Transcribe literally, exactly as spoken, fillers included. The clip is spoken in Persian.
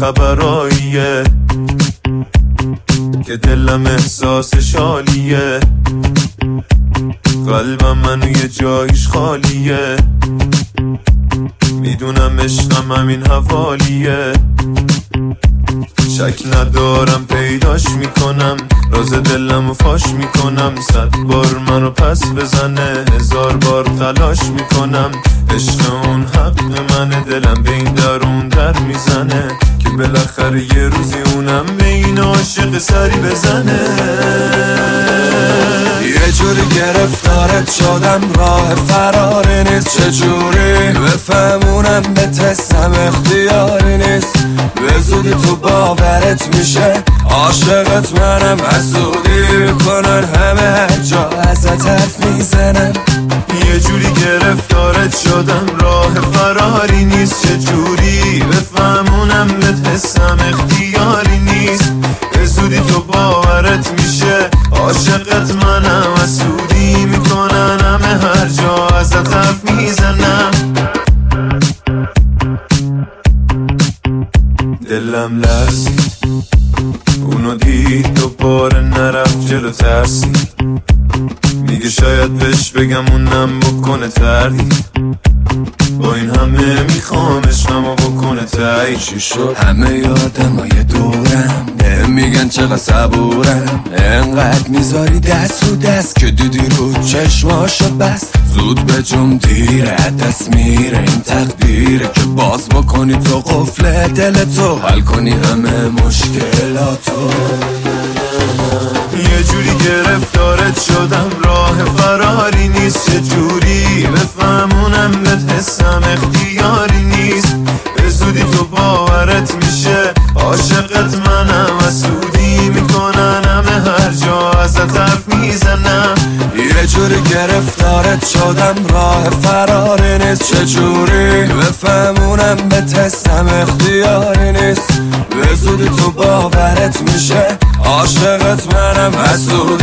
خبراییه که دلم احساس شالیه، قلبم منو یه جایش خالیه، میدونم عشقم همین حوالیه، شک ندارم پیداش میکنم، راز دلمو فاش میکنم، صد بار منو پس بزنه هزار بار تلاش میکنم، عشق اون حق منه، دلم به این در اون در میزنه که بالاخره یه روزی اونم به این عاشق سری بزنه. یه جوری گرفتارت شدم راه فراری نیست، چجوری بفهمونم به تستم اختیاری نیست، به زودی تو باورت میشه عاشقت منم، حسودی کنن همه هر جا ازت حرف میزنم. یه جوری گرفتارت شدم راه فراری نیست، چجوری بفهمونم به تستم اختیاری نیست، به زودی تو باورت میشه عاشقت منم، حسودی میکنن همه هر جا ازت حرف میزنم. دلم لرزید اونو دید دوباره نرفت جلو ترسید، میگه شاید بهش بگم اونم بکنه تردید، با این همه میخوام عشقمو بکنه تایی. چی شد؟ همه یادمای دورم میگن چقدر صبورم، انقدر میذاری دست رو دست که دیدی رو چشماشو بس، زود به جم دیره دست میره این تقدیره که باز بکنی تو قفل دلتو، حل کنی همه مشکلاتو. یه جوری گرفتارت شدم راه فراری نیست، چه جوری بفهمونم به حسم اختیاری نیست، به زودی تو باورت میشه عاشقت منم، حسودی میکنن همه هر جا ازت حرف میزنم. یه جوری گرفتارت شدم راه فراری نیست، چه جوری بفهمونم به تستم اختیاری نیست، به زودی تو باورت میشه عاشقت منم، حسودی